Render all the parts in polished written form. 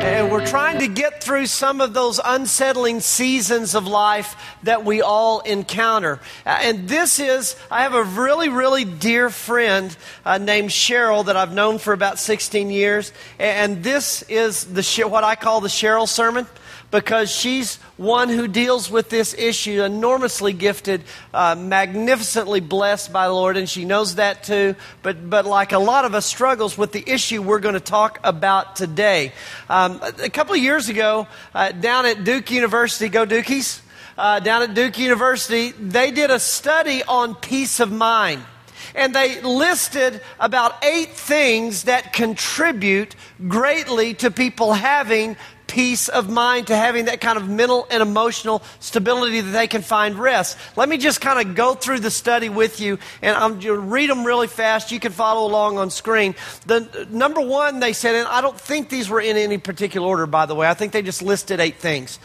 And we're trying to get through some of those unsettling seasons of life that we all encounter. And I have a really, really dear friend named Cheryl that I've known for about 16 years. And this is what I call the Cheryl sermon, because she's one who deals with this issue, enormously gifted, magnificently blessed by the Lord, and she knows that too. But like a lot of us, struggles with the issue we're going to talk about today. A couple of years ago, down at Duke University, go Dukies, down at Duke University, they did a study on peace of mind. And they listed about 8 things that contribute greatly to people having peace of mind, to having that kind of mental and emotional stability that they can find rest. Let me just kind of go through the study with you, and I'm going to read them really fast. You can follow along on screen. The number one, they said, and I don't think these were in any particular order, by the way. I think they just listed 8 things.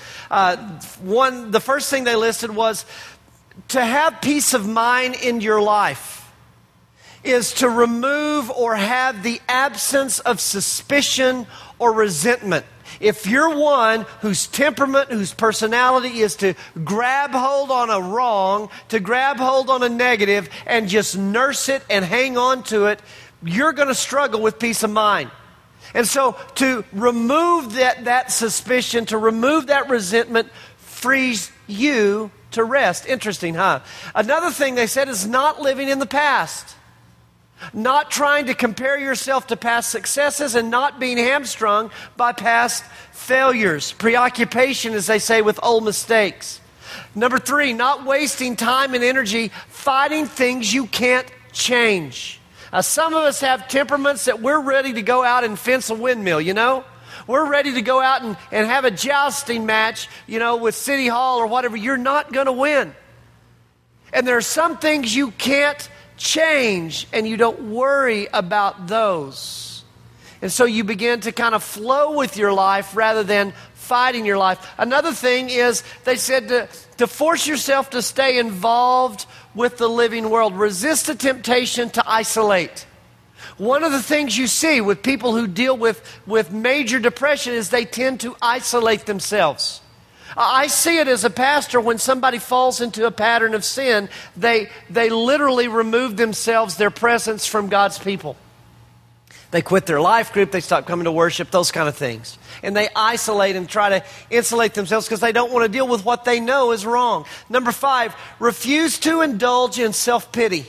The first thing they listed was to have peace of mind in your life is to remove or have the absence of suspicion or resentment. If you're one whose temperament, whose personality is to grab hold on a wrong, to grab hold on a negative, and just nurse it and hang on to it, you're going to struggle with peace of mind. And so to remove that suspicion, to remove that resentment, frees you to rest. Interesting, huh? Another thing they said is not living in the past. Not trying to compare yourself to past successes and not being hamstrung by past failures. Preoccupation, as they say, with old mistakes. Number 3, not wasting time and energy fighting things you can't change. Some of us have temperaments that we're ready to go out and fence a windmill, you know? We're ready to go out and have a jousting match, with City Hall or whatever. You're not going to win. And there are some things you can't change, and you don't worry about those. And so you begin to kind of flow with your life rather than fighting your life. Another thing is, they said to force yourself to stay involved with the living world. Resist the temptation to isolate. One of the things you see with people who deal with major depression is they tend to isolate themselves. I see it as a pastor when somebody falls into a pattern of sin, they literally remove themselves, their presence from God's people. They quit their life group, they stop coming to worship, those kind of things. And they isolate and try to insulate themselves because they don't want to deal with what they know is wrong. Number 5, refuse to indulge in self-pity.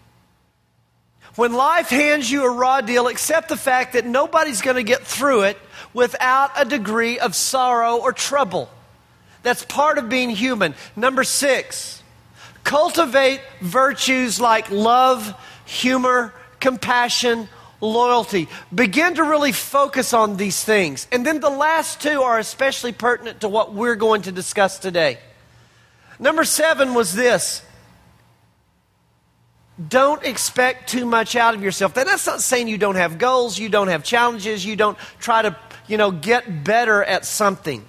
When life hands you a raw deal, accept the fact that nobody's going to get through it without a degree of sorrow or trouble. That's part of being human. Number 6, cultivate virtues like love, humor, compassion, loyalty. Begin to really focus on these things. And then the last 2 are especially pertinent to what we're going to discuss today. Number 7 was this. Don't expect too much out of yourself. Now, that's not saying you don't have goals, you don't have challenges, you don't try to, get better at something.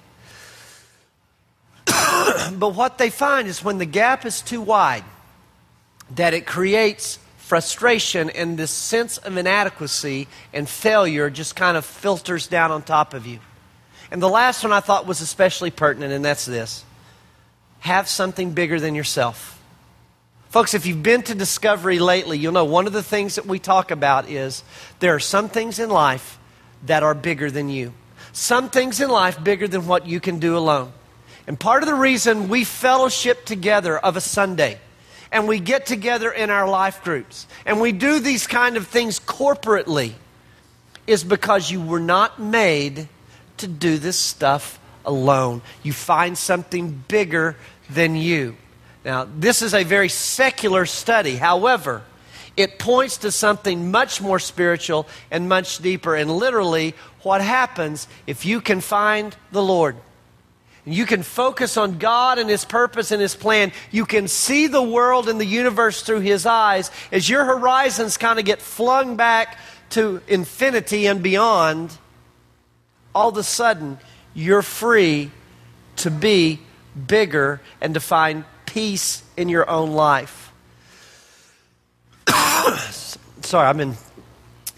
But what they find is when the gap is too wide, that it creates frustration, and this sense of inadequacy and failure just kind of filters down on top of you. And the last one I thought was especially pertinent, and that's this. Have something bigger than yourself. Folks, if you've been to Discovery lately, you'll know one of the things that we talk about is there are some things in life that are bigger than you. Some things in life bigger than what you can do alone. And part of the reason we fellowship together of a Sunday, and we get together in our life groups, and we do these kind of things corporately, is because you were not made to do this stuff alone. You find something bigger than you. Now, this is a very secular study. However, it points to something much more spiritual and much deeper. And literally, what happens if you can find the Lord, you can focus on God and His purpose and His plan. You can see the world and the universe through His eyes. As your horizons kind of get flung back to infinity and beyond, all of a sudden, you're free to be bigger and to find peace in your own life. Sorry, I've been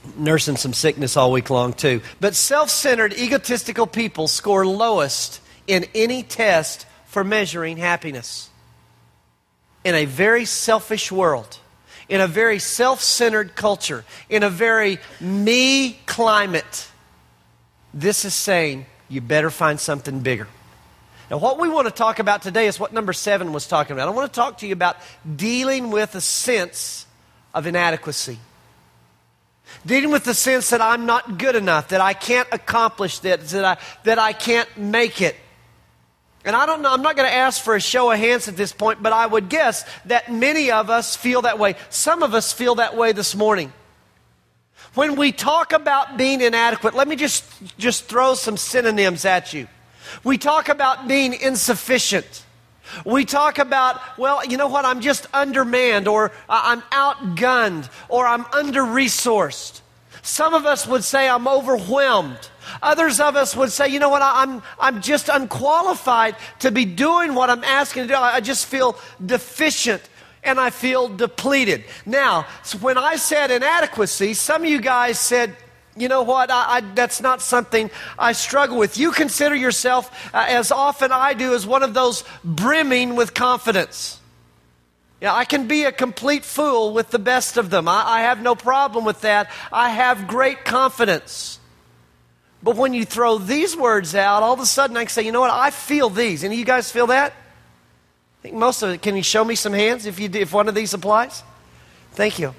Nursing some sickness all week long, too. But self-centered, egotistical people score lowest in any test for measuring happiness. In a very selfish world, in a very self-centered culture, in a very me climate, this is saying you better find something bigger. Now, what we want to talk about today is what number 7 was talking about. I want to talk to you about dealing with a sense of inadequacy. Dealing with the sense that I'm not good enough, that I can't accomplish this, that I can't make it. And I don't know, I'm not going to ask for a show of hands at this point, but I would guess that many of us feel that way. Some of us feel that way this morning. When we talk about being inadequate, let me just throw some synonyms at you. We talk about being insufficient. We talk about, well, you know what, I'm just undermanned, or I'm outgunned, or I'm under-resourced. Some of us would say I'm overwhelmed. Others of us would say, you know what, I'm just unqualified to be doing what I'm asking to do. I just feel deficient and I feel depleted. Now, so when I said inadequacy, some of you guys said, you know what, that's not something I struggle with. You consider yourself, as often I do, as one of those brimming with confidence. Yeah, I can be a complete fool with the best of them. I have no problem with that. I have great confidence. But when you throw these words out, all of a sudden I can say, you know what, I feel these. Any of you guys feel that? I think most of it. Can you show me some hands if one of these applies? Thank you.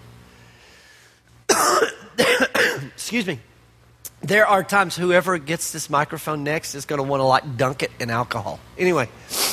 Excuse me. There are times whoever gets this microphone next is going to want to dunk it in alcohol. Anyway.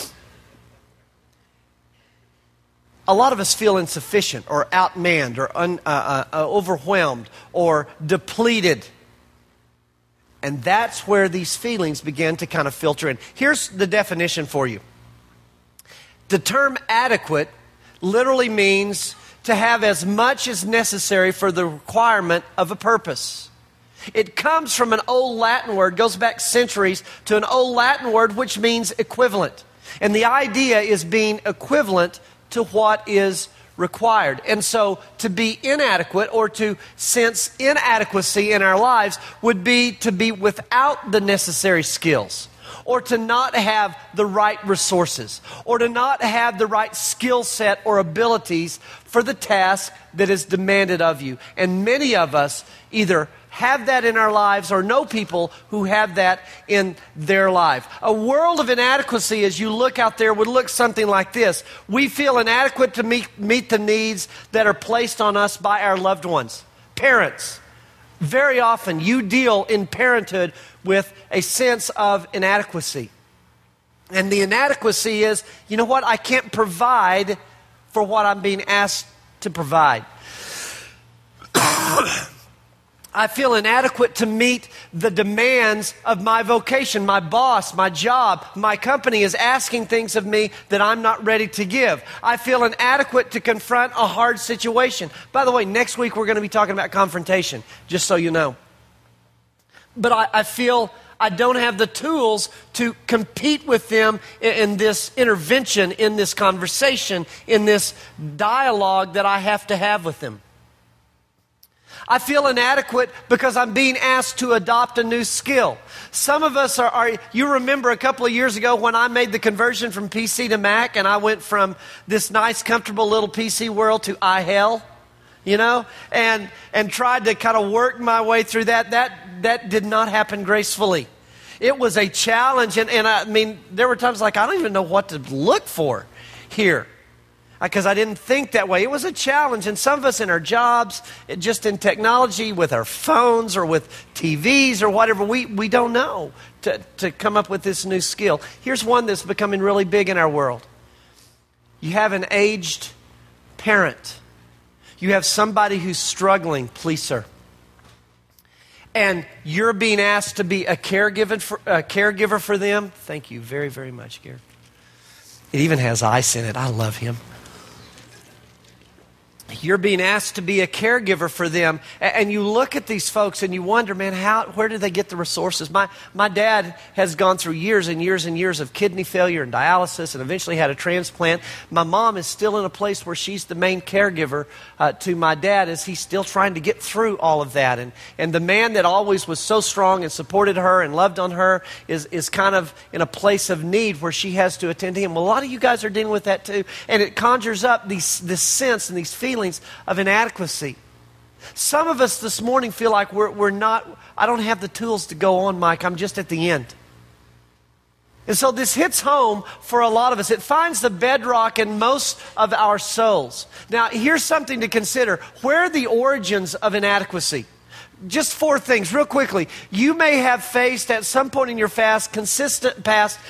A lot of us feel insufficient or outmanned or overwhelmed or depleted. And that's where these feelings begin to kind of filter in. Here's the definition for you. The term adequate literally means to have as much as necessary for the requirement of a purpose. It comes from an old Latin word, goes back centuries to an old Latin word which means equivalent. And the idea is being equivalent to what is required. And so to be inadequate or to sense inadequacy in our lives would be to be without the necessary skills, or to not have the right resources, or to not have the right skill set or abilities for the task that is demanded of you. And many of us either have that in our lives or know people who have that in their life. A world of inadequacy, as you look out there, would look something like this. We feel inadequate to meet the needs that are placed on us by our loved ones. Parents. Very often you deal in parenthood with a sense of inadequacy. And the inadequacy is, you know what, I can't provide for what I'm being asked to provide. I feel inadequate to meet the demands of my vocation. My boss, my job, my company is asking things of me that I'm not ready to give. I feel inadequate to confront a hard situation. By the way, next week we're going to be talking about confrontation, just so you know. But I feel I don't have the tools to compete with them in this intervention, in this conversation, in this dialogue that I have to have with them. I feel inadequate because I'm being asked to adopt a new skill. Some of us you remember a couple of years ago when I made the conversion from PC to Mac, and I went from this nice, comfortable little PC world to iHell, you know, and tried to kind of work my way through that. That did not happen gracefully. It was a challenge, and I mean, there were times like I don't even know what to look for here, because I didn't think that way. It was a challenge, and some of us in our jobs, just in technology, with our phones or with TVs or whatever, we don't know to come up with this new skill. Here's one that's becoming really big in our world. You have an aged parent. You have somebody who's struggling, please sir. And you're being asked to be a caregiver for them. Thank you very, very much, Gary. It even has ice in it. I love him. You're being asked to be a caregiver for them. And you look at these folks and you wonder, man, where do they get the resources? My dad has gone through years and years and years of kidney failure and dialysis and eventually had a transplant. My mom is still in a place where she's the main caregiver to my dad as he's still trying to get through all of that. And the man that always was so strong and supported her and loved on her is kind of in a place of need where she has to attend to him. Well, a lot of you guys are dealing with that too. And it conjures up this sense and these feelings of inadequacy. Some of us this morning feel like we're not, I don't have the tools to go on, Mike. I'm just at the end. And so this hits home for a lot of us. It finds the bedrock in most of our souls. Now, here's something to consider. Where are the origins of inadequacy? Just 4 things, real quickly. You may have faced at some point in your consistent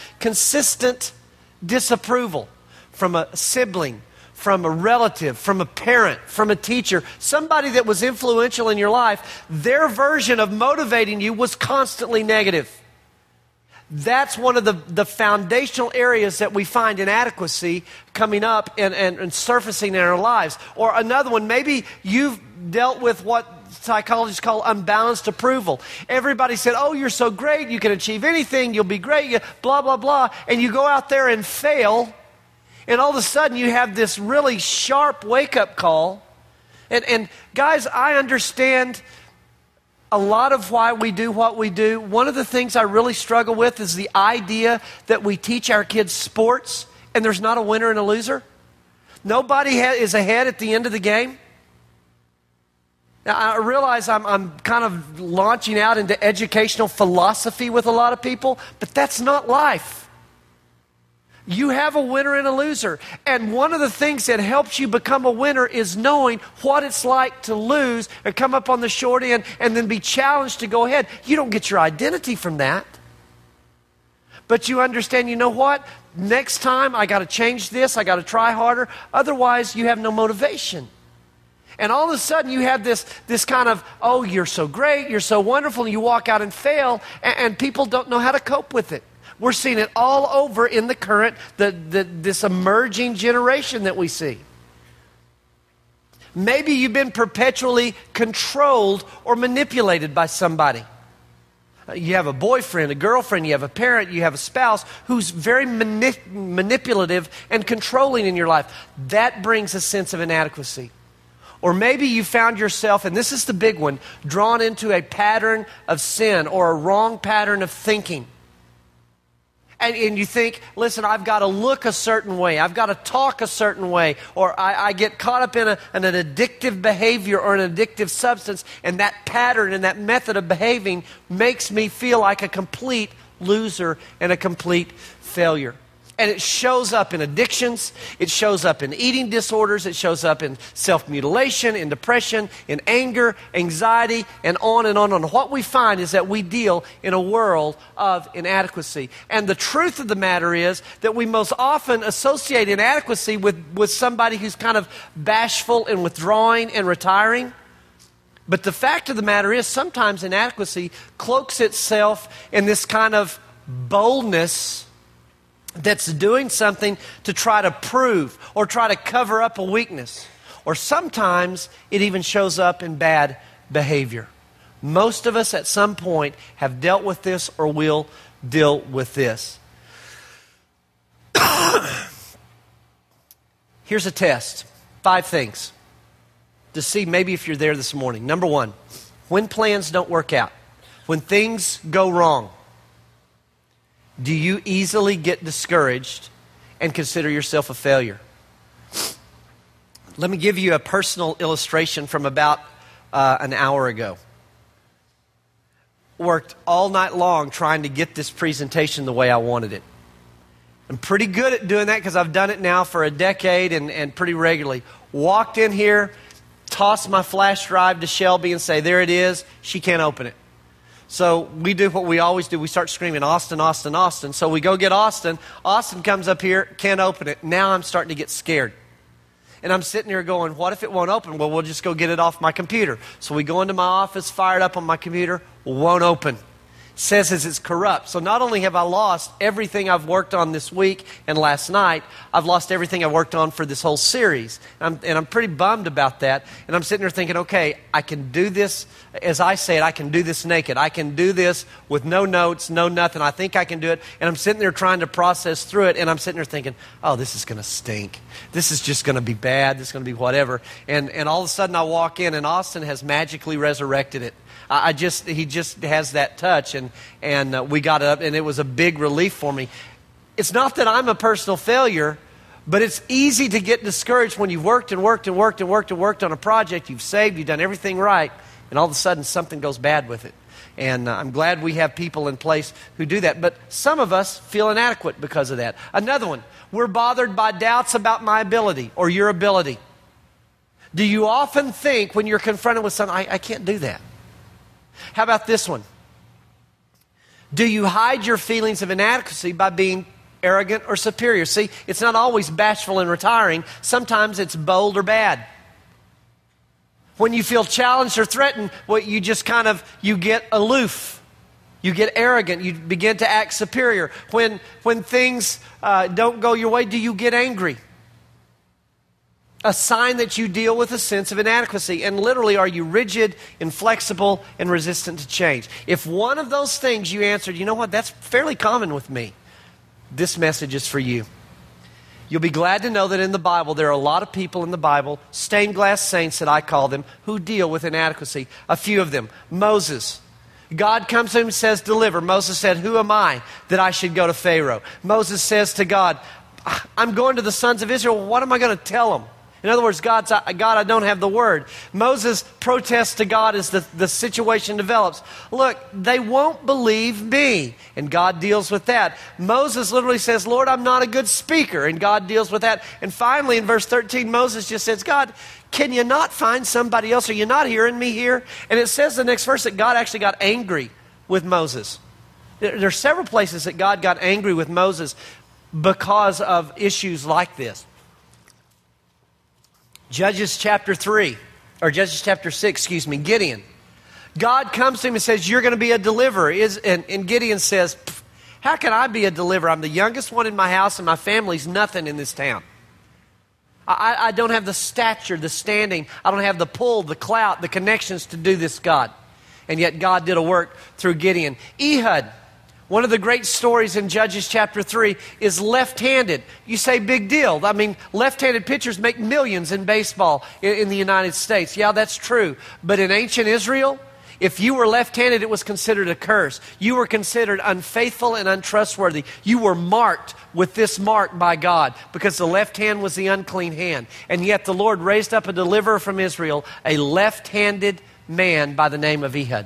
disapproval from a sibling, from a relative, from a parent, from a teacher, somebody that was influential in your life. Their version of motivating you was constantly negative. That's one of the foundational areas that we find inadequacy coming up and surfacing in our lives. Or another one, maybe you've dealt with what psychologists call unbalanced approval. Everybody said, oh, you're so great, you can achieve anything, you'll be great, blah, blah, blah. And you go out there and fail. And all of a sudden, you have this really sharp wake-up call. And guys, I understand a lot of why we do what we do. One of the things I really struggle with is the idea that we teach our kids sports and there's not a winner and a loser. Nobody is ahead at the end of the game. Now, I realize I'm kind of launching out into educational philosophy with a lot of people, but that's not life. You have a winner and a loser. And one of the things that helps you become a winner is knowing what it's like to lose or come up on the short end and then be challenged to go ahead. You don't get your identity from that. But you understand, you know what? Next time I got to change this. I got to try harder. Otherwise, you have no motivation. And all of a sudden you have this kind of, oh, you're so great, you're so wonderful, and you walk out and fail, and people don't know how to cope with it. We're seeing it all over in the current, this emerging generation that we see. Maybe you've been perpetually controlled or manipulated by somebody. You have a boyfriend, a girlfriend, you have a parent, you have a spouse who's very manipulative and controlling in your life. That brings a sense of inadequacy. Or maybe you found yourself, and this is the big one, drawn into a pattern of sin or a wrong pattern of thinking. And you think, listen, I've got to look a certain way. I've got to talk a certain way. Or I get caught up in an addictive behavior or an addictive substance. And that pattern and that method of behaving makes me feel like a complete loser and a complete failure. And it shows up in addictions, it shows up in eating disorders, it shows up in self-mutilation, in depression, in anger, anxiety, and on and on and on. What we find is that we deal in a world of inadequacy. And the truth of the matter is that we most often associate inadequacy with somebody who's kind of bashful and withdrawing and retiring. But the fact of the matter is sometimes inadequacy cloaks itself in this kind of boldness that's doing something to try to prove or try to cover up a weakness. Or sometimes it even shows up in bad behavior. Most of us at some point have dealt with this or will deal with this. Here's a test. 5 things to see maybe if you're there this morning. Number 1, when plans don't work out, when things go wrong, do you easily get discouraged and consider yourself a failure? Let me give you a personal illustration from about an hour ago. Worked all night long trying to get this presentation the way I wanted it. I'm pretty good at doing that because I've done it now for a decade and pretty regularly. Walked in here, tossed my flash drive to Shelby and say, there it is, she can't open it. So we do what we always do. We start screaming, Austin, Austin, Austin. So we go get Austin. Austin comes up here, can't open it. Now I'm starting to get scared. And I'm sitting here going, what if it won't open? Well, we'll just go get it off my computer. So we go into my office, fired up on my computer, won't open. says is it's corrupt. So not only have I lost everything I've worked on this week and last night, I've lost everything I worked on for this whole series. And I'm pretty bummed about that. And I'm sitting there thinking, okay, I can do this, as I say it, I can do this naked. I can do this with no notes, no nothing. I think I can do it. And I'm sitting there trying to process through it. And I'm sitting there thinking, oh, this is going to stink. This is just going to be bad. This is going to be whatever. And all of a sudden I walk in and Austin has magically resurrected it. He just has that touch, and we got it up, and it was a big relief for me. It's not that I'm a personal failure, but it's easy to get discouraged when you've worked and worked and worked and worked and worked on a project, you've saved, you've done everything right, and all of a sudden something goes bad with it. And I'm glad we have people in place who do that. But some of us feel inadequate because of that. Another one, we're bothered by doubts about my ability or your ability. Do you often think when you're confronted with something, I can't do that? How about this one? Do you hide your feelings of inadequacy by being arrogant or superior? See, it's not always bashful and retiring. Sometimes it's bold or bad. When you feel challenged or threatened, you just you get aloof. You get arrogant. You begin to act superior. When things don't go your way, do you get angry? A sign that you deal with a sense of inadequacy. And literally, are you rigid, inflexible, and resistant to change? If one of those things you answered, you know what, that's fairly common with me, this message is for you. You'll be glad to know that in the Bible, there are a lot of people in the Bible, stained glass saints that I call them, who deal with inadequacy. A few of them. Moses. God comes to him and says, deliver. Moses said, who am I that I should go to Pharaoh? Moses says to God, I'm going to the sons of Israel. What am I going to tell them? In other words, God, I don't have the word. Moses protests to God as the situation develops. Look, they won't believe me. And God deals with that. Moses literally says, Lord, I'm not a good speaker. And God deals with that. And finally, in verse 13, Moses just says, God, can you not find somebody else? Are you not hearing me here? And it says the next verse that God actually got angry with Moses. There are several places that God got angry with Moses because of issues like this. Judges chapter 6, Gideon. God comes to him and says, you're going to be a deliverer. And Gideon says, how can I be a deliverer? I'm the youngest one in my house and my family's nothing in this town. I don't have the stature, the standing. I don't have the pull, the clout, the connections to do this, God. And yet God did a work through Gideon. Ehud. One of the great stories in Judges chapter 3 is left-handed. You say, big deal. I mean, left-handed pitchers make millions in baseball in the United States. Yeah, that's true. But in ancient Israel, if you were left-handed, it was considered a curse. You were considered unfaithful and untrustworthy. You were marked with this mark by God because the left hand was the unclean hand. And yet the Lord raised up a deliverer from Israel, a left-handed man by the name of Ehud.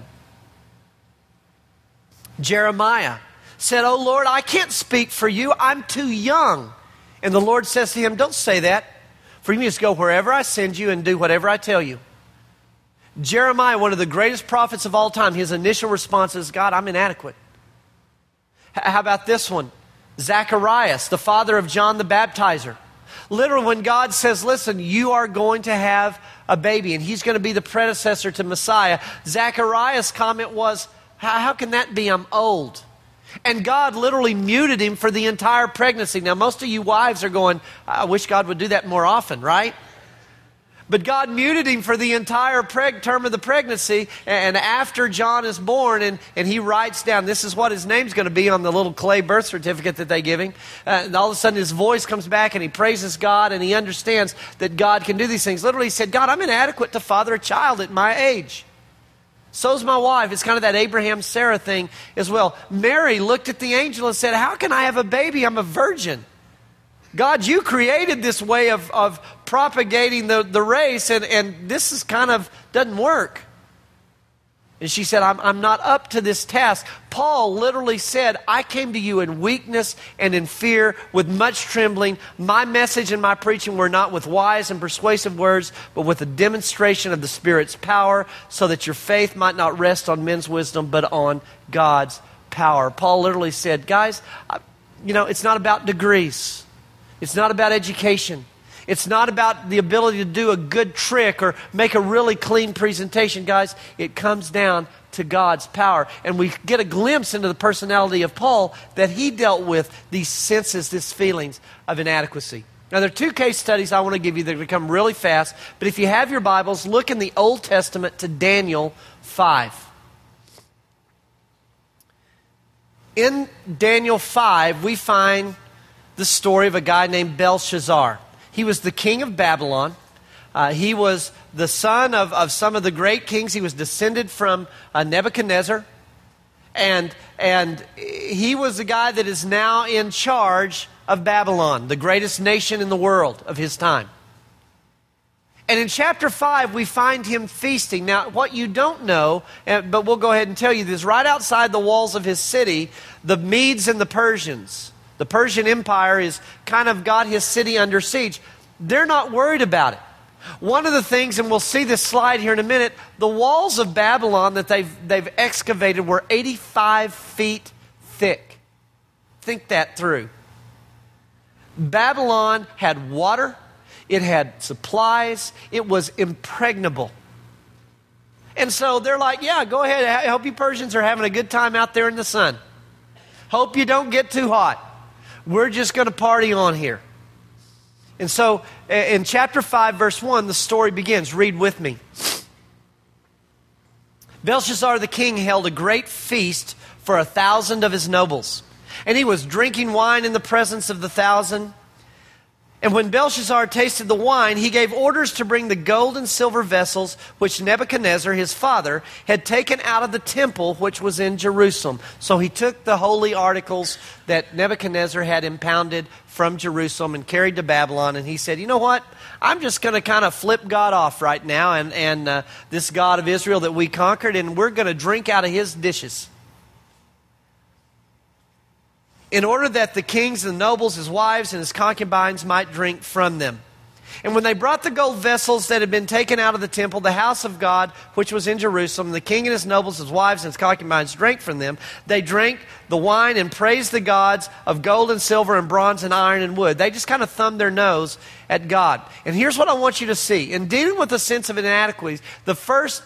Jeremiah said, oh Lord, I can't speak for you. I'm too young. And the Lord says to him, don't say that. For you just go wherever I send you and do whatever I tell you. Jeremiah, one of the greatest prophets of all time, his initial response is, God, I'm inadequate. How about this one? Zacharias, the father of John the Baptizer. Literally, when God says, listen, you are going to have a baby and he's going to be the predecessor to Messiah, Zacharias' comment was, how can that be? I'm old. And God literally muted him for the entire pregnancy. Now, most of you wives are going, I wish God would do that more often, right? But God muted him for the entire term of the pregnancy. And after John is born, and he writes down, this is what his name's going to be on the little clay birth certificate that they give him. And all of a sudden his voice comes back and he praises God and he understands that God can do these things. Literally he said, God, I'm inadequate to father a child at my age. So's my wife. It's kind of that Abraham-Sarah thing as well. Mary looked at the angel and said, how can I have a baby? I'm a virgin. God, you created this way of propagating the race, and this is kind of doesn't work. And she said, I'm not up to this task. Paul literally said, I came to you in weakness and in fear with much trembling. My message and my preaching were not with wise and persuasive words, but with a demonstration of the Spirit's power, so that your faith might not rest on men's wisdom, but on God's power. Paul literally said, guys, it's not about degrees. It's not about education. It's not about the ability to do a good trick or make a really clean presentation, guys. It comes down to God's power. And we get a glimpse into the personality of Paul that he dealt with these senses, these feelings of inadequacy. Now, there are two case studies I want to give you that become really fast. But if you have your Bibles, look in the Old Testament to Daniel 5. In Daniel 5, we find the story of a guy named Belshazzar. He was the king of Babylon. He was the son of some of the great kings. He was descended from Nebuchadnezzar. And he was the guy that is now in charge of Babylon, the greatest nation in the world of his time. And in chapter 5, we find him feasting. Now, what you don't know, but we'll go ahead and tell you this, right outside the walls of his city, the Medes and the Persians, the Persian Empire is kind of got his city under siege. They're not worried about it. One of the things, and we'll see this slide here in a minute, the walls of Babylon that they've excavated were 85 feet thick. Think that through. Babylon had water. It had supplies. It was impregnable. And so they're like, yeah, go ahead. I hope you Persians are having a good time out there in the sun. Hope you don't get too hot. We're just going to party on here. And so in chapter 5, verse 1, the story begins. Read with me. Belshazzar the king held a great feast for 1,000 of his nobles. And he was drinking wine in the presence of the 1,000. And when Belshazzar tasted the wine, he gave orders to bring the gold and silver vessels which Nebuchadnezzar, his father, had taken out of the temple which was in Jerusalem. So he took the holy articles that Nebuchadnezzar had impounded from Jerusalem and carried to Babylon. And he said, you know what? I'm just going to kind of flip God off right now and this God of Israel that we conquered, and we're going to drink out of his dishes. In order that the kings and nobles, his wives and his concubines might drink from them. And when they brought the gold vessels that had been taken out of the temple, the house of God, which was in Jerusalem, the king and his nobles, his wives and his concubines drank from them. They drank the wine and praised the gods of gold and silver and bronze and iron and wood. They just kind of thumbed their nose at God. And here's what I want you to see. In dealing with the sense of inadequacy, the first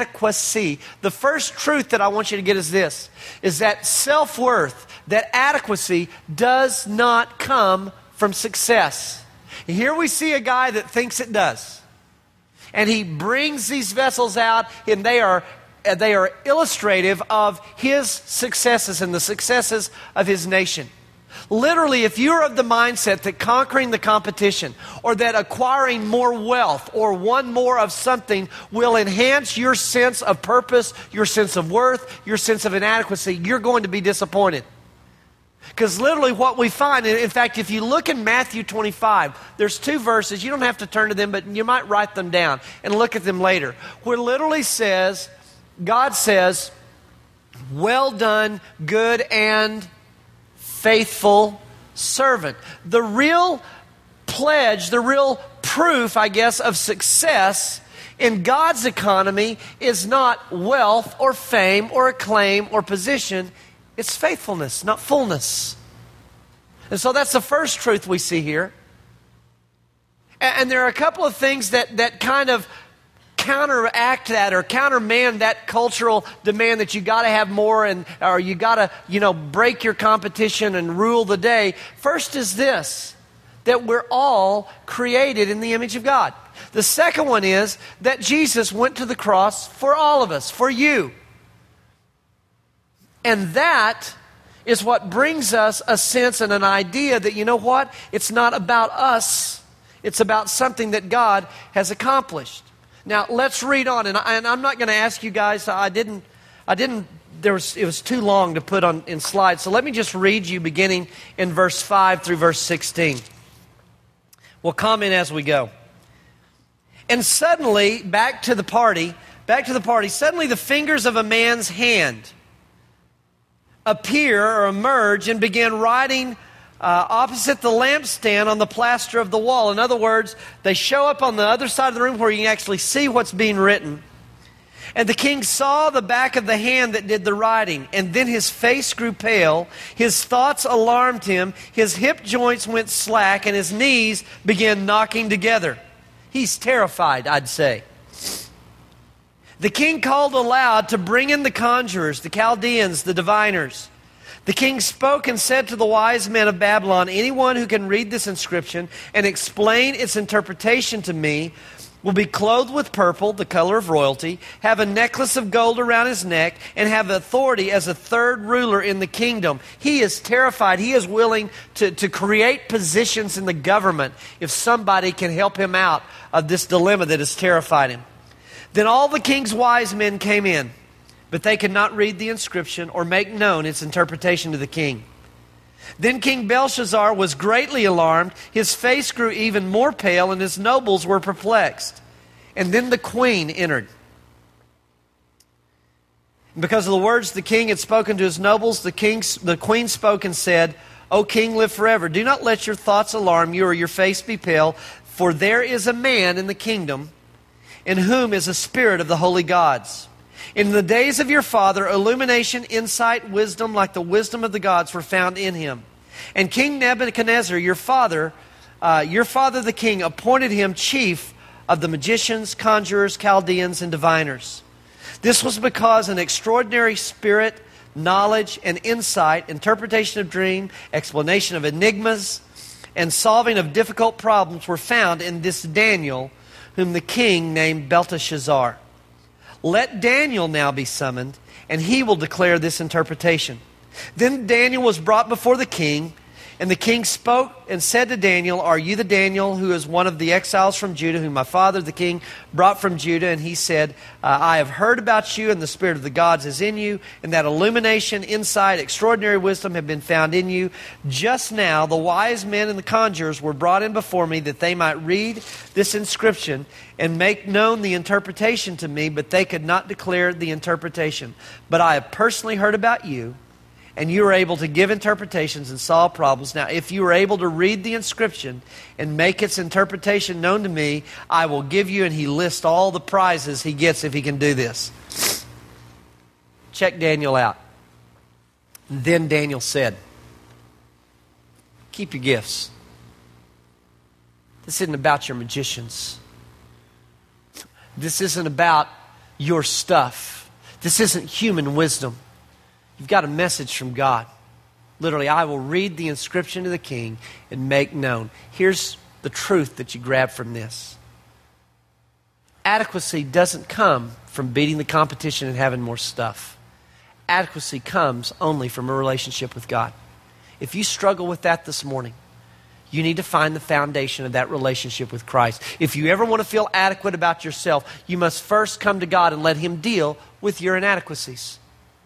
truth that I want you to get is this, is that self-worth, that adequacy does not come from success. Here we see a guy that thinks it does. And he brings these vessels out, and they are illustrative of his successes and the successes of his nation. Literally, if you're of the mindset that conquering the competition or that acquiring more wealth or one more of something will enhance your sense of purpose, your sense of worth, your sense of inadequacy, you're going to be disappointed. Because literally what we find, in fact, if you look in Matthew 25, there's two verses. You don't have to turn to them, but you might write them down and look at them later. Where it literally says, God says, well done, good and faithful servant. The real pledge, the real proof, I guess, of success in God's economy is not wealth or fame or acclaim or position. It's faithfulness, not fullness. And so that's the first truth we see here. And there are a couple of things that kind of counteract that or countermand that cultural demand that you got to have more or you got to, break your competition and rule the day. First is this, that we're all created in the image of God. The second one is that Jesus went to the cross for all of us, for you. And that is what brings us a sense and an idea that, you know what? It's not about us. It's about something that God has accomplished. Now, let's read on. And I'm not going to ask you guys, it was too long to put on in slides. So let me just read you beginning in verse 5 through verse 16. We'll comment as we go. And suddenly, back to the party, suddenly the fingers of a man's hand appear or emerge and begin writing opposite the lampstand on the plaster of the wall. In other words, they show up on the other side of the room where you can actually see what's being written. And the king saw the back of the hand that did the writing, and then his face grew pale, his thoughts alarmed him, his hip joints went slack, and his knees began knocking together. He's terrified, I'd say. The king called aloud to bring in the conjurers, the Chaldeans, the diviners. The king spoke and said to the wise men of Babylon, anyone who can read this inscription and explain its interpretation to me will be clothed with purple, the color of royalty, have a necklace of gold around his neck, and have authority as a third ruler in the kingdom. He is terrified. He is willing to create positions in the government if somebody can help him out of this dilemma that has terrified him. Then all the king's wise men came in, but they could not read the inscription or make known its interpretation to the king. Then King Belshazzar was greatly alarmed. His face grew even more pale, and his nobles were perplexed. And then the queen entered. And because of the words the king had spoken to his nobles, the queen spoke and said, O king, live forever. Do not let your thoughts alarm you or your face be pale, for there is a man in the kingdom in whom is a spirit of the holy gods. In the days of your father, illumination, insight, wisdom, like the wisdom of the gods, were found in him. And King Nebuchadnezzar, your father the king, appointed him chief of the magicians, conjurers, Chaldeans, and diviners. This was because an extraordinary spirit, knowledge, and insight, interpretation of dream, explanation of enigmas, and solving of difficult problems were found in this Daniel, whom the king named Belteshazzar. Let Daniel now be summoned, and he will declare this interpretation. Then Daniel was brought before the king, and the king spoke and said to Daniel, Are you the Daniel who is one of the exiles from Judah, whom my father the king brought from Judah? And he said, I have heard about you, and the spirit of the gods is in you, and that illumination, insight, extraordinary wisdom have been found in you. Just now the wise men and the conjurers were brought in before me, that they might read this inscription and make known the interpretation to me, but they could not declare the interpretation. But I have personally heard about you, and you are able to give interpretations and solve problems. Now, if you are able to read the inscription and make its interpretation known to me, I will give you, and he lists all the prizes he gets if he can do this. Check Daniel out. And then Daniel said, keep your gifts. This isn't about your magicians. This isn't about your stuff. This isn't human wisdom. You've got a message from God. Literally, I will read the inscription to the king and make known. Here's the truth that you grab from this. Adequacy doesn't come from beating the competition and having more stuff. Adequacy comes only from a relationship with God. If you struggle with that this morning, you need to find the foundation of that relationship with Christ. If you ever want to feel adequate about yourself, you must first come to God and let him deal with your inadequacies.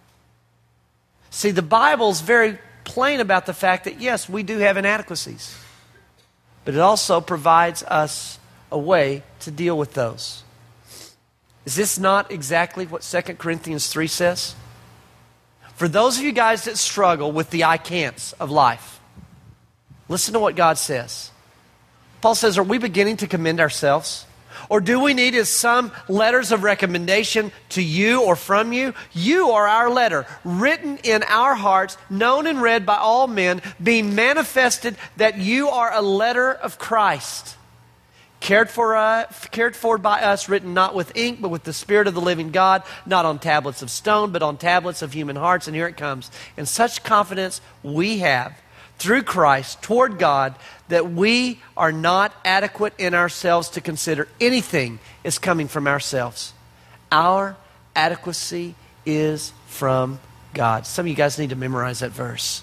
See, the Bible's very plain about the fact that, yes, we do have inadequacies. But it also provides us a way to deal with those. Is this not exactly what 2 Corinthians 3 says? For those of you guys that struggle with the I can'ts of life, listen to what God says. Paul says, are we beginning to commend ourselves? Or do we need some letters of recommendation to you or from you? You are our letter, written in our hearts, known and read by all men, being manifested that you are a letter of Christ, cared for by us, written not with ink, but with the Spirit of the living God, not on tablets of stone, but on tablets of human hearts. And here it comes. And such confidence we have through Christ toward God, that we are not adequate in ourselves to consider anything is coming from ourselves. Our adequacy is from God. Some of you guys need to memorize that verse.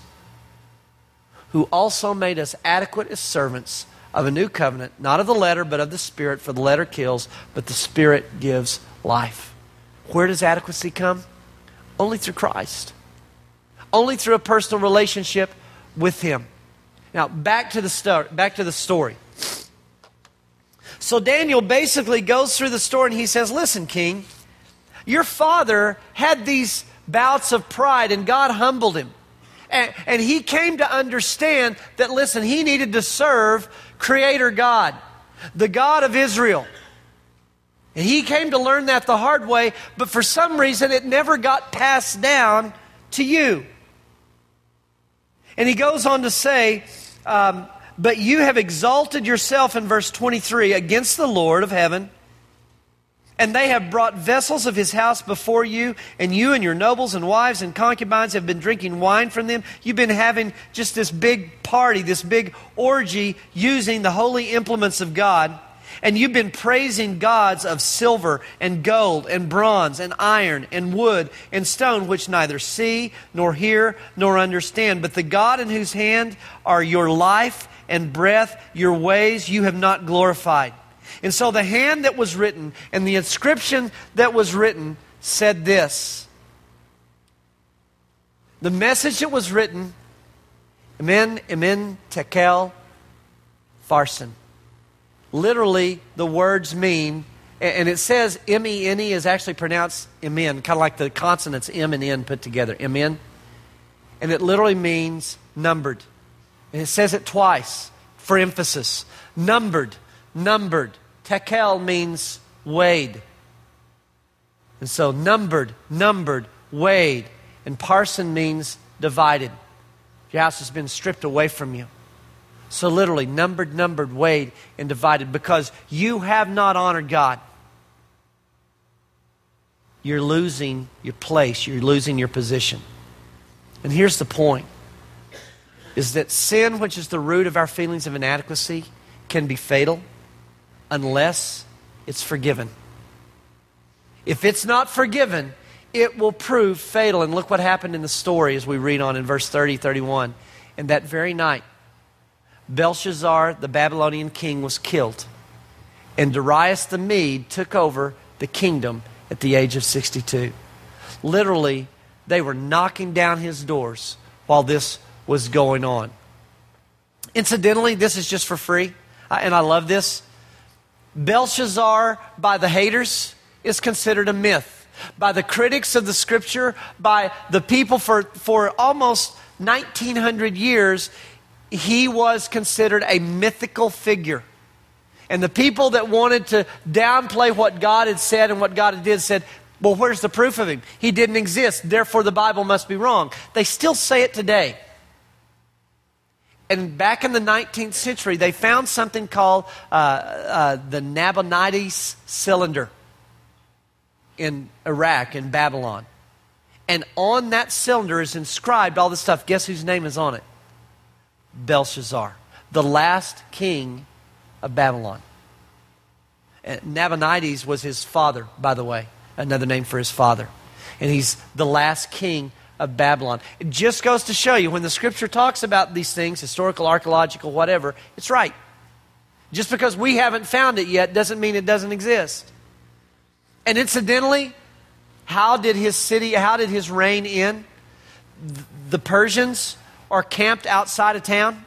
Who also made us adequate as servants of a new covenant, not of the letter, but of the Spirit, for the letter kills, but the Spirit gives life. Where does adequacy come? Only through Christ. Only through a personal relationship with him. Now, back to the story. So Daniel basically goes through the story and he says, listen, king, your father had these bouts of pride and God humbled him. And he came to understand that, listen, he needed to serve Creator God, the God of Israel. And he came to learn that the hard way, but for some reason it never got passed down to you. And he goes on to say, but you have exalted yourself in verse 23 against the Lord of heaven, and they have brought vessels of his house before you and your nobles and wives and concubines have been drinking wine from them. You've been having just this big party, this big orgy using the holy implements of God. And you've been praising gods of silver and gold and bronze and iron and wood and stone, which neither see nor hear nor understand. But the God in whose hand are your life and breath, your ways you have not glorified. And so the hand that was written and the inscription that was written said this. The message that was written, Emin Tekel Farsin. Literally, the words mean, and it says M-E-N-E is actually pronounced Emin, kind of like the consonants M and N put together, Emin. And it literally means numbered. And it says it twice for emphasis. Numbered, numbered. Tekel means weighed. And so numbered, weighed. And parson means divided. Your house has been stripped away from you. So literally, numbered, weighed, and divided. Because you have not honored God. You're losing your place. You're losing your position. And here's the point. Is that sin, which is the root of our feelings of inadequacy, can be fatal unless it's forgiven. If it's not forgiven, it will prove fatal. And look what happened in the story as we read on in verse 30, 31. And that very night, Belshazzar, the Babylonian king, was killed. And Darius the Mede took over the kingdom at the age of 62. Literally, they were knocking down his doors while this was going on. Incidentally, this is just for free, and I love this. Belshazzar, by the haters, is considered a myth. By the critics of the Scripture, by the people for almost 1900 years, he was considered a mythical figure. And the people that wanted to downplay what God had said and what God did said, well, where's the proof of him? He didn't exist, therefore the Bible must be wrong. They still say it today. And back in the 19th century, they found something called the Nabonidus cylinder in Iraq, in Babylon. And on that cylinder is inscribed all this stuff. Guess whose name is on it? Belshazzar, the last king of Babylon. Nabonidus was his father, by the way, another name for his father. And he's the last king of Babylon. It just goes to show you, when the Scripture talks about these things, historical, archaeological, whatever, it's right. Just because we haven't found it yet doesn't mean it doesn't exist. And incidentally, how did his reign end? The Persians are camped outside of town,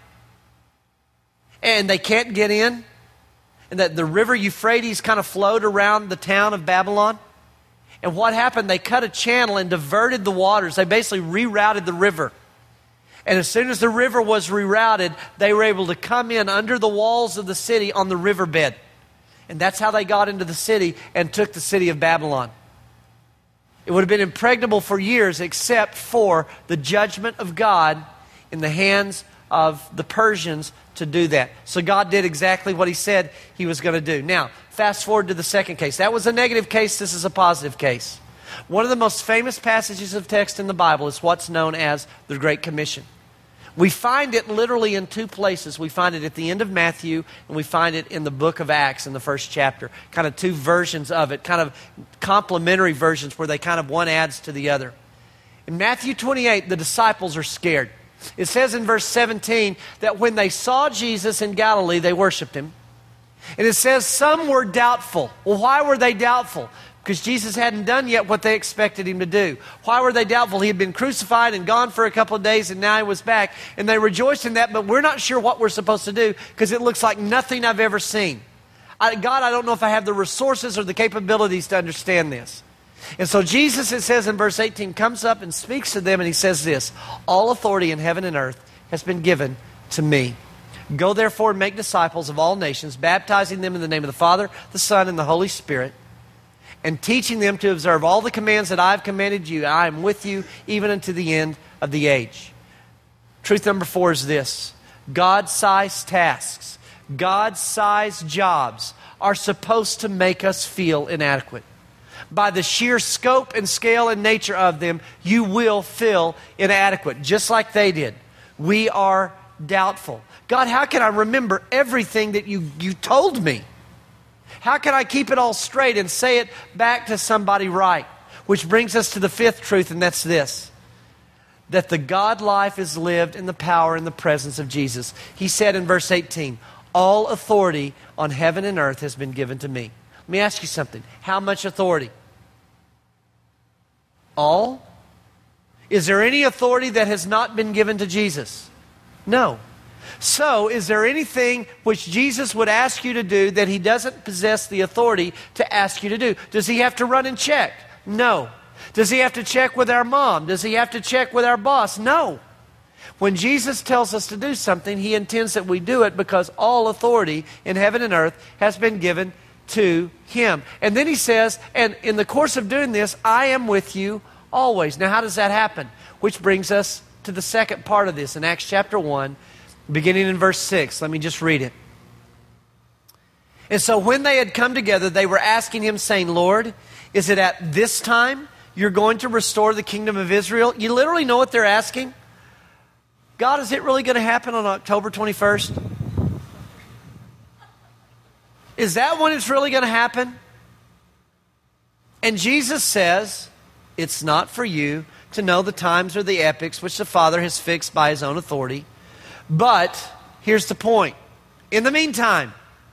and they can't get in, and that the river Euphrates kind of flowed around the town of Babylon. And what happened? They cut a channel and diverted the waters. They basically rerouted the river. And as soon as the river was rerouted, they were able to come in under the walls of the city on the riverbed. And that's how they got into the city and took the city of Babylon. It would have been impregnable for years except for the judgment of God in the hands of the Persians to do that. So God did exactly what he said he was going to do. Now, fast forward to the second case. That was a negative case. This is a positive case. One of the most famous passages of text in the Bible is what's known as the Great Commission. We find it literally in two places. We find it at the end of Matthew, and we find it in the book of Acts in the first chapter. Kind of two versions of it, kind of complementary versions where they kind of one adds to the other. In Matthew 28, the disciples are scared. It says in verse 17 that when they saw Jesus in Galilee, they worshiped him. And it says some were doubtful. Well, why were they doubtful? Because Jesus hadn't done yet what they expected him to do. Why were they doubtful? He had been crucified and gone for a couple of days, and now he was back. And they rejoiced in that, but we're not sure what we're supposed to do because it looks like nothing I've ever seen. God, I don't know if I have the resources or the capabilities to understand this. And so Jesus, it says in verse 18, comes up and speaks to them, and he says this: all authority in heaven and earth has been given to me. Go therefore and make disciples of all nations, baptizing them in the name of the Father, the Son, and the Holy Spirit, and teaching them to observe all the commands that I've commanded you. I am with you even unto the end of the age. Truth number 4 is this. God-sized tasks, God-sized jobs are supposed to make us feel inadequate. By the sheer scope and scale and nature of them, you will feel inadequate, just like they did. We are doubtful. God, how can I remember everything that you told me? How can I keep it all straight and say it back to somebody right? Which brings us to the 5th truth, and that's this. That the God life is lived in the power and the presence of Jesus. He said in verse 18, all authority on heaven and earth has been given to me. Let me ask you something. How much authority? All? Is there any authority that has not been given to Jesus? No. So, is there anything which Jesus would ask you to do that He doesn't possess the authority to ask you to do? Does He have to run and check? No. Does He have to check with our mom? Does He have to check with our boss? No. When Jesus tells us to do something, He intends that we do it because all authority in heaven and earth has been given to Him. And then He says, and in the course of doing this, I am with you always. Now, how does that happen? Which brings us to the second part of this in Acts chapter 1, beginning in verse 6. Let me just read it. And so when they had come together, they were asking Him, saying, Lord, is it at this time you're going to restore the kingdom of Israel? You literally know what they're asking? God, is it really going to happen on October 21st? Is that when it's really going to happen? And Jesus says, it's not for you to know the times or the epochs which the Father has fixed by His own authority. But here's the point. In the meantime,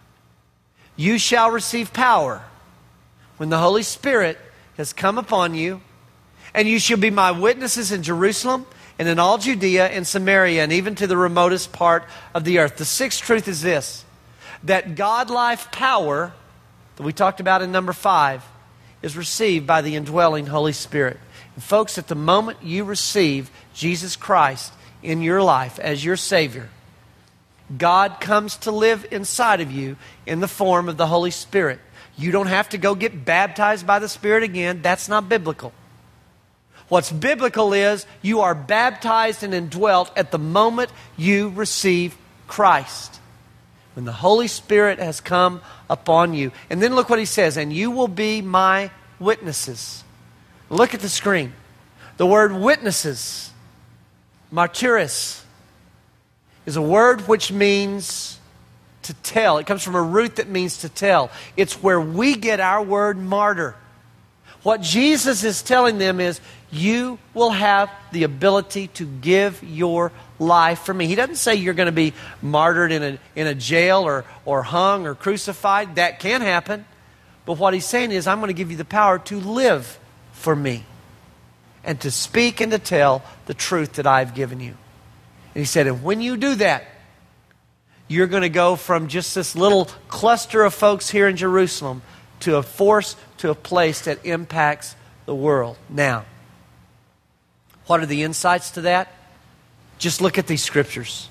you shall receive power when the Holy Spirit has come upon you, and you shall be my witnesses in Jerusalem and in all Judea and Samaria and even to the remotest part of the earth. The 6th truth is this, that God-life power that we talked about in number 5 is received by the indwelling Holy Spirit. And folks, at the moment you receive Jesus Christ in your life as your Savior, God comes to live inside of you in the form of the Holy Spirit. You don't have to go get baptized by the Spirit again. That's not biblical. What's biblical is you are baptized and indwelt at the moment you receive Christ, when the Holy Spirit has come upon you. And then look what He says, and you will be my witnesses. Look at the screen. The word witnesses, martyris, is a word which means to tell. It comes from a root that means to tell. It's where we get our word martyr. What Jesus is telling them is, you will have the ability to give your life for me. He doesn't say you're going to be martyred in a jail or hung or crucified. That can happen. But what He's saying is, I'm going to give you the power to live for me and to speak and to tell the truth that I've given you. And He said, and when you do that, you're going to go from just this little cluster of folks here in Jerusalem to a force, to a place that impacts the world. Now, what are the insights to that? Just look at these scriptures.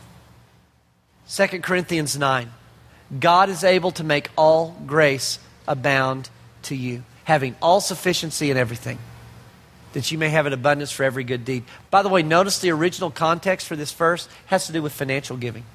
2 Corinthians 9. God is able to make all grace abound to you, having all sufficiency in everything, that you may have an abundance for every good deed. By the way, notice the original context for this verse has to do with financial giving.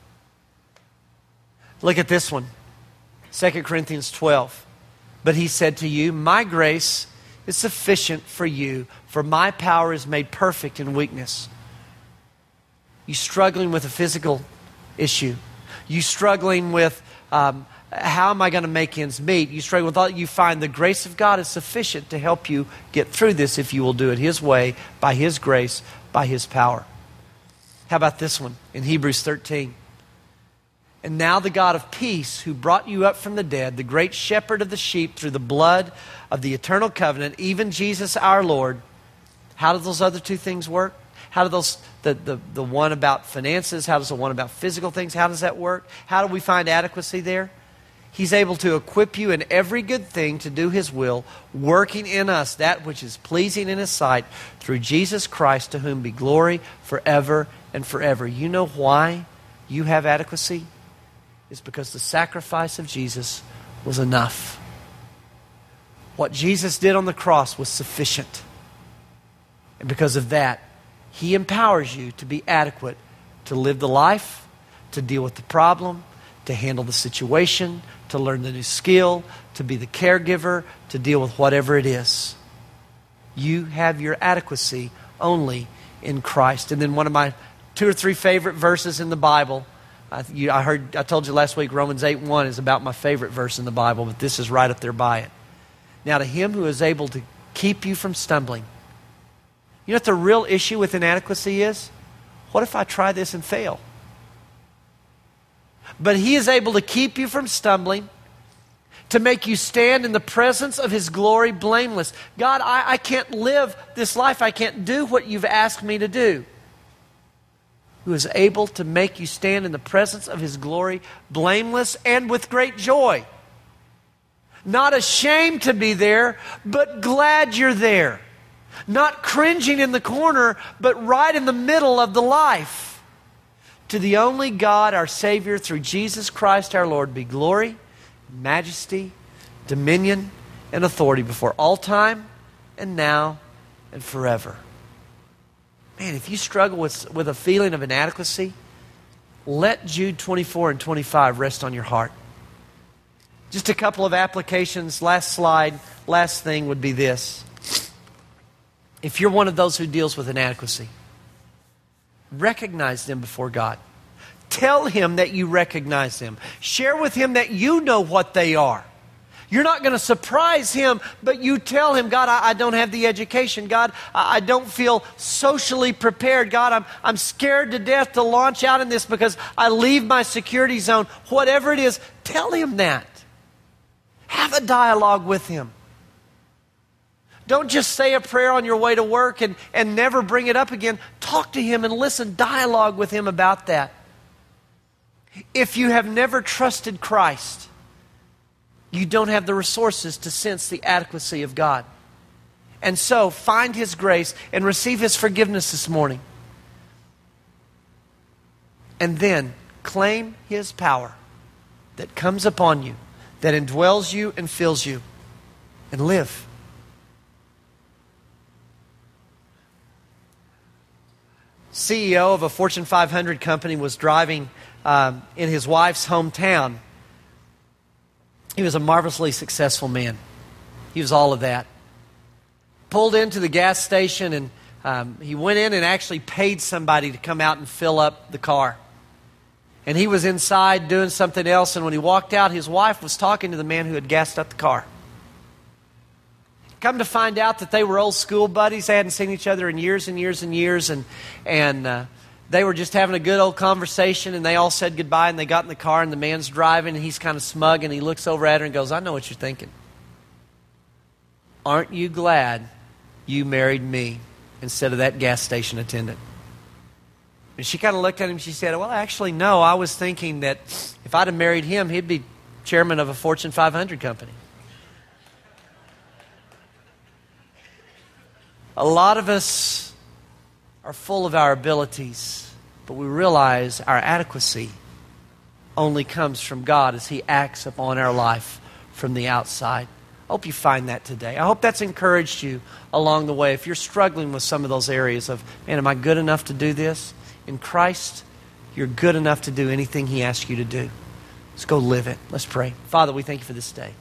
Look at this one. 2 Corinthians 12. But He said to you, my grace is sufficient for you, for my power is made perfect in weakness. You struggling with a physical issue. You struggling with how am I going to make ends meet? You struggle with all. You find the grace of God is sufficient to help you get through this if you will do it His way, by His grace, by His power. How about this one in Hebrews 13? And now the God of peace, who brought you up from the dead, the great shepherd of the sheep through the blood of the eternal covenant, even Jesus our Lord. How do those other two things work? How do those, the one about finances, how does the one about physical things, how does that work? How do we find adequacy there? He's able to equip you in every good thing to do His will, working in us that which is pleasing in His sight, through Jesus Christ, to whom be glory forever and forever. You know why you have adequacy? It's because the sacrifice of Jesus was enough. What Jesus did on the cross was sufficient. And because of that, He empowers you to be adequate to live the life, to deal with the problem, to handle the situation, to learn the new skill, to be the caregiver, to deal with whatever it is. You have your adequacy only in Christ. And then one of my 2 or 3 favorite verses in the Bible, I told you last week, Romans 8:1 is about my favorite verse in the Bible, but this is right up there by it. Now to Him who is able to keep you from stumbling. You know what the real issue with inadequacy is? What if I try this and fail? But He is able to keep you from stumbling, to make you stand in the presence of His glory blameless. God, I can't live this life. I can't do what You've asked me to do. Who is able to make you stand in the presence of His glory blameless and with great joy. Not ashamed to be there, but glad you're there. Not cringing in the corner, but right in the middle of the life. To the only God, our Savior, through Jesus Christ our Lord, be glory, majesty, dominion, and authority before all time and now and forever. Man, if you struggle with a feeling of inadequacy, let Jude 24 and 25 rest on your heart. Just a couple of applications. Last slide, last thing would be this. If you're one of those who deals with inadequacy, recognize them before God. Tell Him that you recognize them. Share with Him that you know what they are. You're not going to surprise Him, but you tell Him, God, I don't have the education. God, I don't feel socially prepared. God, I'm scared to death to launch out in this because I leave my security zone. Whatever it is, tell Him that. Have a dialogue with Him. Don't just say a prayer on your way to work and never bring it up again. Talk to Him and listen. Dialogue with Him about that. If you have never trusted Christ, you don't have the resources to sense the adequacy of God. And so, find His grace and receive His forgiveness this morning. And then, claim His power that comes upon you, that indwells you and fills you, and live. CEO of a Fortune 500 company was driving in his wife's hometown. He was a marvelously successful man. He was all of that. Pulled into the gas station and he went in and actually paid somebody to come out and fill up the car. And he was inside doing something else, and when he walked out, his wife was talking to the man who had gassed up the car. Come to find out that they were old school buddies. They hadn't seen each other in years and years and years, and they were just having a good old conversation, and they all said goodbye, and they got in the car, and the man's driving, and he's kind of smug, and he looks over at her and goes, I know what you're thinking. Aren't you glad you married me instead of that gas station attendant? And she kind of looked at him and she said, well, actually, no. I was thinking that if I'd have married him, he'd be chairman of a Fortune 500 company. A lot of us are full of our abilities, but we realize our adequacy only comes from God as He acts upon our life from the outside. I hope you find that today. I hope that's encouraged you along the way. If you're struggling with some of those areas of, man, am I good enough to do this? In Christ, you're good enough to do anything He asks you to do. Let's go live it. Let's pray. Father, we thank You for this day.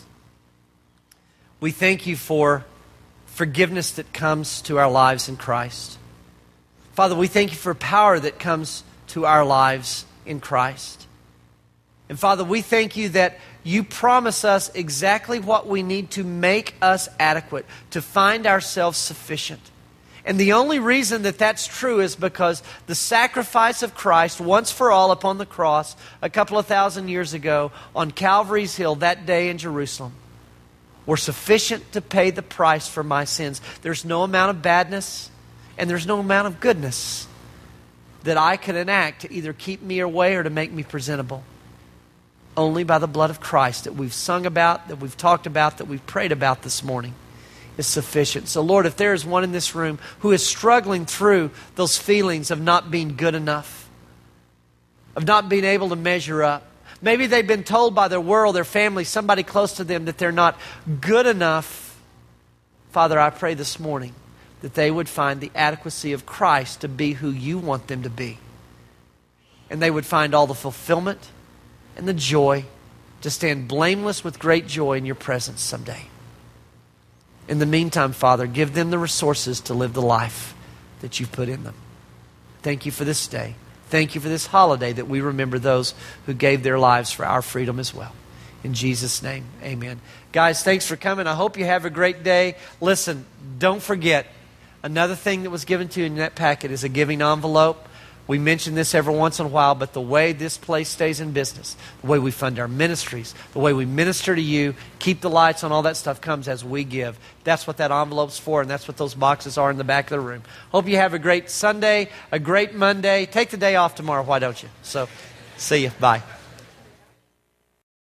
We thank You for forgiveness that comes to our lives in Christ. Father, we thank You for power that comes to our lives in Christ. And Father, we thank You that You promise us exactly what we need to make us adequate, to find ourselves sufficient. And the only reason that that's true is because the sacrifice of Christ once for all upon the cross a couple of thousand years ago on Calvary's Hill that day in Jerusalem were sufficient to pay the price for my sins. There's no amount of badness and there's no amount of goodness that I could enact to either keep me away or to make me presentable. Only by the blood of Christ that we've sung about, that we've talked about, that we've prayed about this morning is sufficient. So Lord, if there is one in this room who is struggling through those feelings of not being good enough, of not being able to measure up, Maybe they've been told by their world, their family, somebody close to them that they're not good enough. Father, I pray this morning that they would find the adequacy of Christ to be who you want them to be. And they would find all the fulfillment and the joy to stand blameless with great joy in your presence someday. In the meantime, Father, give them the resources to live the life that you've put in them. Thank you for this day. Thank you for this holiday that we remember those who gave their lives for our freedom as well. In Jesus' name, amen. Guys, thanks for coming. I hope you have a great day. Listen, don't forget, another thing that was given to you in that packet is a giving envelope. We mention this every once in a while, but the way this place stays in business, the way we fund our ministries, the way we minister to you, keep the lights on, all that stuff comes as we give. That's what that envelope's for, and that's what those boxes are in the back of the room. Hope you have a great Sunday, a great Monday. Take the day off tomorrow, why don't you? So, see you. Bye.